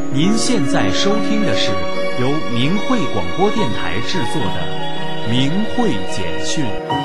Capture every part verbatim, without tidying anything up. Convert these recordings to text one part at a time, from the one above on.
您现在收听的是由明慧广播电台制作的《明慧简讯》。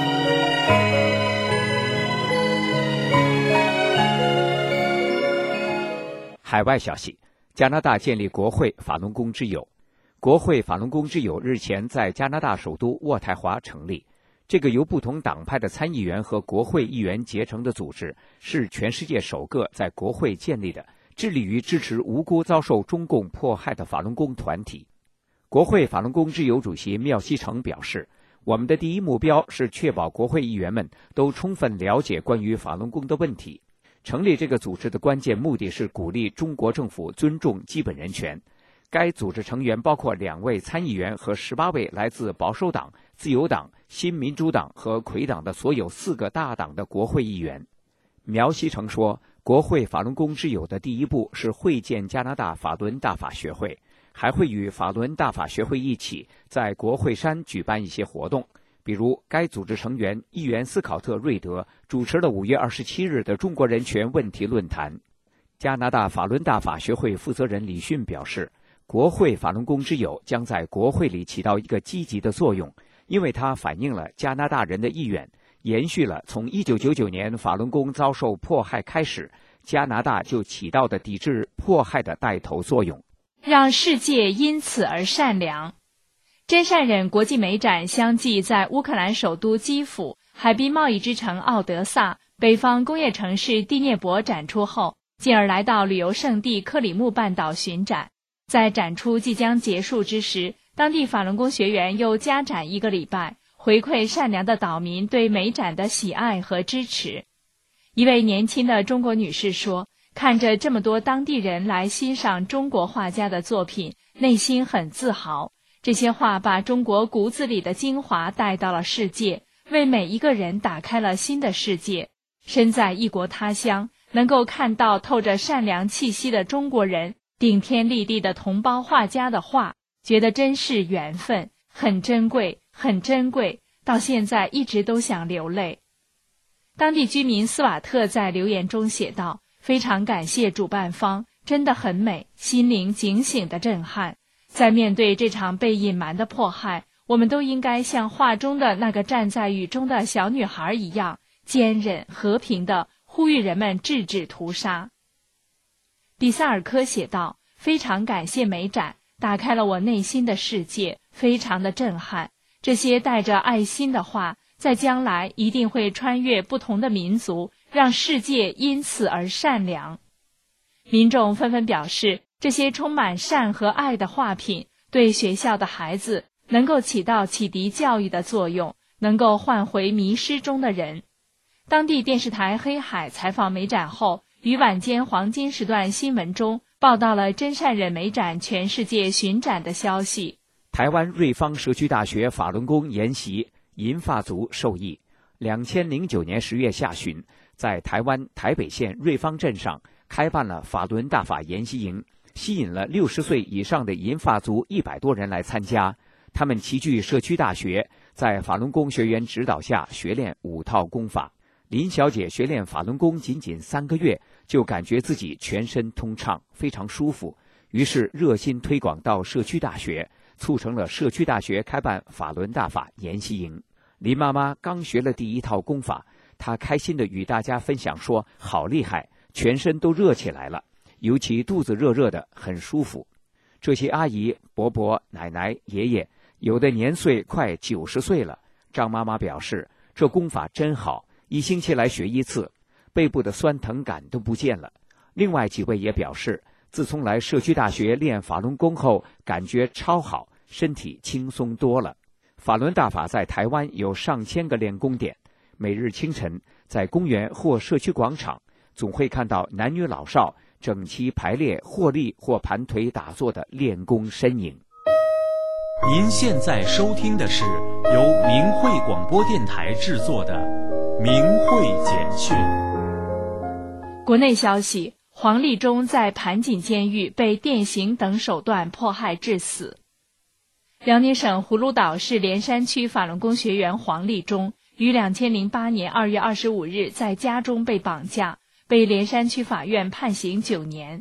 海外消息：加拿大建立国会法轮功之友。国会法轮功之友日前在加拿大首都渥太华成立。这个由不同党派的参议员和国会议员结成的组织，是全世界首个在国会建立的，致力于支持无辜遭受中共迫害的法轮功团体。国会法轮功之友主席缪锡成表示，我们的第一目标是确保国会议员们都充分了解关于法轮功的问题。成立这个组织的关键目的是鼓励中国政府尊重基本人权。该组织成员包括两位参议员和十八位来自保守党、自由党、新民主党和魁党的所有四个大党的国会议员。苗锡成说，国会法轮功之友的第一步是会见加拿大法轮大法学会，还会与法轮大法学会一起在国会山举办一些活动，比如该组织成员议员斯考特·瑞德主持了五月二十七日的中国人权问题论坛。加拿大法轮大法学会负责人李迅表示，国会法轮功之友将在国会里起到一个积极的作用，因为它反映了加拿大人的意愿，延续了从一九九九年法轮功遭受迫害开始，加拿大就起到的抵制迫害的带头作用， 让世界因此而善良。真善忍国际美展相继在乌克兰首都基辅、海滨贸易之城奥德萨、北方工业城市第聂伯展出后，进而来到旅游胜地克里木半岛巡展。在展出即将结束之时，当地法轮功学员又加展一个礼拜，回馈善良的岛民对美展的喜爱和支持。一位年轻的中国女士说，看着这么多当地人来欣赏中国画家的作品，内心很自豪。这些画把中国骨子里的精华带到了世界，为每一个人打开了新的世界。身在异国他乡，能够看到透着善良气息的中国人，顶天立地的同胞画家的画，觉得真是缘分，很珍贵，很珍贵，到现在一直都想流泪。当地居民斯瓦特在留言中写道，非常感谢主办方，真的很美，心灵警醒的震撼。在面对这场被隐瞒的迫害，我们都应该像画中的那个站在雨中的小女孩一样，坚韧和平地呼吁人们制止屠杀。比萨尔科写道，非常感谢美展，打开了我内心的世界，非常的震撼。这些带着爱心的画，在将来一定会穿越不同的民族，让世界因此而善良。民众纷纷表示，这些充满善和爱的画品，对学校的孩子能够起到启迪教育的作用，能够唤回迷失中的人。当地电视台黑海采访美展后，于晚间黄金时段新闻中报道了真善忍美展全世界巡展的消息。 台湾瑞芳社区大学法轮功研习银发族受益。二零零九年十月下旬，在台湾台北县瑞芳镇上开办了法轮大法研习营，吸引了六十岁以上的银发族一百多人来参加。他们齐聚社区大学，在法轮功学员指导下学练五套功法。林小姐学练法轮功仅仅三个月，就感觉自己全身通畅，非常舒服，于是热心推广到社区大学，促成了社区大学开办法轮大法研习营。林妈妈刚学了第一套功法，她开心地与大家分享说，好厉害，全身都热起来了，尤其肚子热热的，很舒服。这些阿姨、伯伯、奶奶、爷爷，有的年岁快九十岁了。张妈妈表示，这功法真好，一星期来学一次，背部的酸疼感都不见了。另外几位也表示，自从来社区大学练法轮功后，感觉超好，身体轻松多了。法轮大法在台湾有上千个练功点，每日清晨在公园或社区广场，总会看到男女老少整齐排列，或立或盘腿打坐的练功身影。 您现在收听的是由明慧广播电台制作的《明慧简讯》。 国内消息，黄立忠在盘锦监狱被电刑等手段迫害致死。辽宁省葫芦岛市连山区法轮功学员黄立忠于二零零八年二月二十五日在家中被绑架，被连山区法院判刑九年。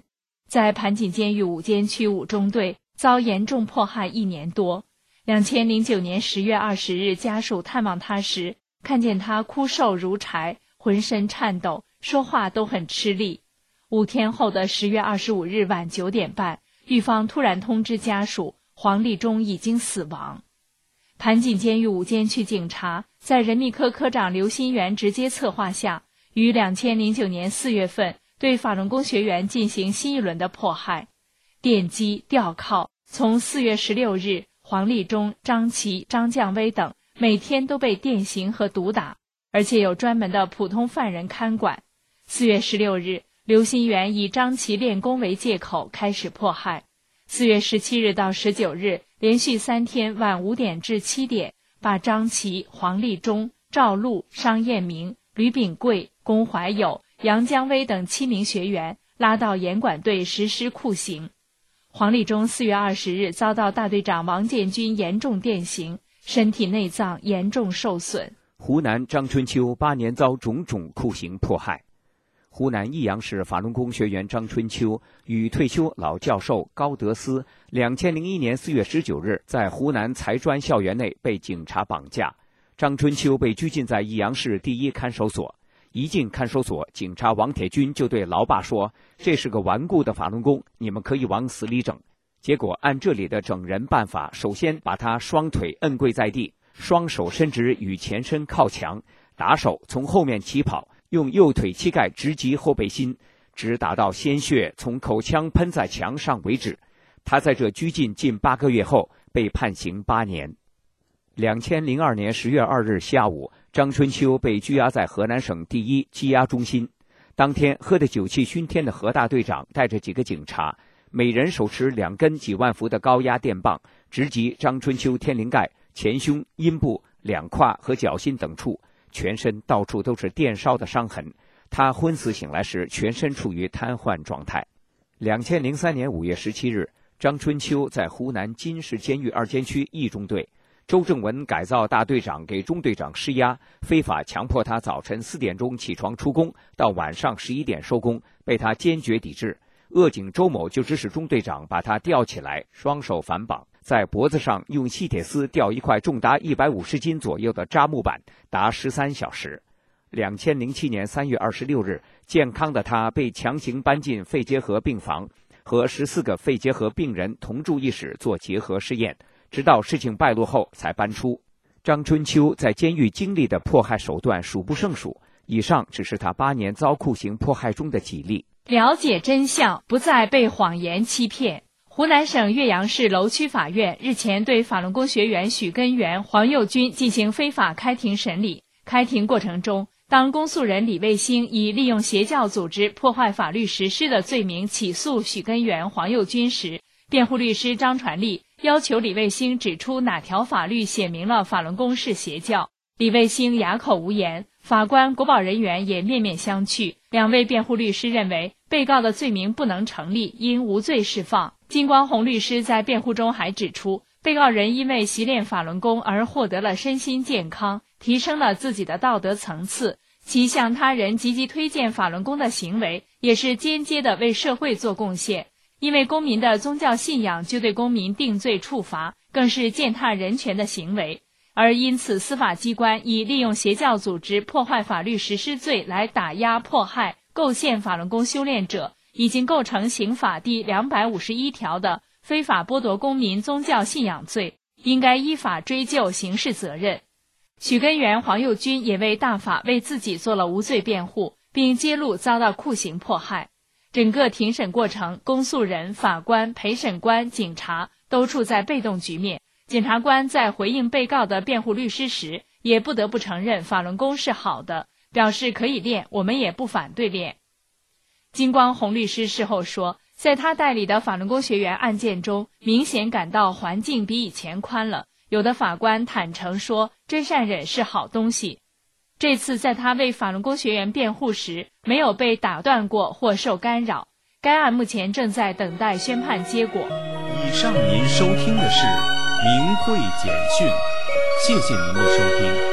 在盘锦监狱五监区五中队遭严重迫害一年多。两千零九年十月二十日，家属探望他时，看见他枯瘦如柴，浑身颤抖，说话都很吃力。五天后的十月二十五日晚九点半，狱方突然通知家属，黄立忠已经死亡。盘锦监狱五监区警察在人民科科长刘新元直接策划下，于两千零九年四月份对法轮功学员进行新一轮的迫害，电击、吊铐。从四月十六日，黄立忠、张琪、张降威等每天都被电刑和毒打，而且有专门的普通犯人看管。四月十六日，刘新元以张琪练功为借口开始迫害。四月十七日到十九日，连续三天晚五点至七点，把张琪、黄立忠、赵露、商彦明、吕炳贵、龚怀友、杨江威等七名学员拉到严管队实施酷刑。黄立忠四月二十日遭到大队长王建军严重电刑，身体内脏严重受损。 湖南张春秋八年遭种种酷刑迫害。湖南益阳市法轮功学员张春秋与退休老教授高德斯两千零一年四月十九日在湖南财专校园内被警察绑架，张春秋被拘禁在益阳市第一看守所。一进看守所，警察王铁军就对牢霸说：“这是个顽固的法轮功，你们可以往死里整。”结果按这里的整人办法，首先把他双腿摁跪在地，双手伸直与前身靠墙，打手从后面起跑，用右腿膝盖直击后背心，直打到鲜血从口腔喷在墙上为止。他在这拘禁近八个月后被判刑八年。两千零二年十月二日下午，张春秋被拘押在河南省第一羁押中心。当天喝得酒气熏天的何大队长带着几个警察，每人手持两根几万伏的高压电棒，直击张春秋天灵盖、前胸、阴部、两胯和脚心等处，全身到处都是电烧的伤痕。他昏死醒来时，全身处于瘫痪状态。两千零三年五月十七日，张春秋在湖南金市监狱二监区一中队，周正文改造大队长给中队长施压，非法强迫他早晨四点钟起床出工，到晚上十一点收工，被他坚决抵制。恶警周某就指使中队长把他吊起来，双手反绑，在脖子上用细铁丝吊一块重达一百五十斤左右的扎木板，达十三小时。两千零七年三月二十六日，健康的他被强行搬进肺结核病房，和十四个肺结核病人同住一室做结核试验，直到事情败露后才搬出。张春秋在监狱经历的迫害手段数不胜数，以上只是他八年遭酷刑迫害中的几例。 了解真相，不再被谎言欺骗。湖南省岳阳市楼区法院日前对法轮功学员许根源、黄佑军进行非法开庭审理。开庭过程中，当公诉人李卫星以利用邪教组织破坏法律实施的罪名起诉许根源、黄佑军时，辩护律师张传利要求李卫星指出哪条法律写明了法轮功是邪教。李卫星哑口无言，法官、国保人员也面面相觑。两位辩护律师认为被告的罪名不能成立，应无罪释放。金光红律师在辩护中还指出，被告人因为习练法轮功而获得了身心健康，提升了自己的道德层次，其向他人积极推荐法轮功的行为也是间接的为社会做贡献。因为公民的宗教信仰就对公民定罪处罚，更是践踏人权的行为，而因此司法机关以利用邪教组织破坏法律实施罪来打压迫害构陷法轮功修炼者，已经构成刑法第两百五十一条的非法剥夺公民宗教信仰罪，应该依法追究刑事责任。许根源、黄佑军也为大法为自己做了无罪辩护，并揭露遭到酷刑迫害。整个庭审过程，公诉人、法官、陪审官、警察都处在被动局面。检察官在回应被告的辩护律师时，也不得不承认法轮功是好的，表示可以练，我们也不反对练。金光红律师事后说，在他代理的法轮功学员案件中，明显感到环境比以前宽了，有的法官坦诚说真善忍是好东西。这次在他为法轮功学员辩护时，没有被打断过或受干扰。该案目前正在等待宣判结果。 以上您收听的是明慧简讯，谢谢您的收听。